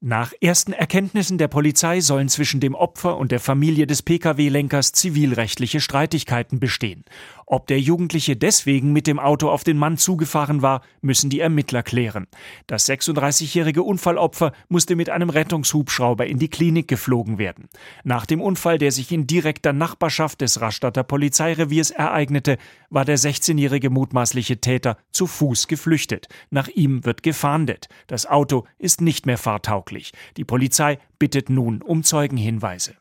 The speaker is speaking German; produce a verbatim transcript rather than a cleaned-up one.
Nach ersten Erkenntnissen der Polizei sollen zwischen dem Opfer und der Familie des Pkw-Lenkers zivilrechtliche Streitigkeiten bestehen. Ob der Jugendliche deswegen mit dem Auto auf den Mann zugefahren war, müssen die Ermittler klären. Das sechsunddreißigjährige Unfallopfer musste mit einem Rettungshubschrauber in die Klinik geflogen werden. Nach dem Unfall, der sich in direkter Nachbarschaft des Rastatter Polizeireviers ereignete, war der sechzehnjährige mutmaßliche Täter zu Fuß geflüchtet. Nach ihm wird gefahndet. Das Auto ist nicht mehr fahrtauglich. Die Polizei bittet nun um Zeugenhinweise.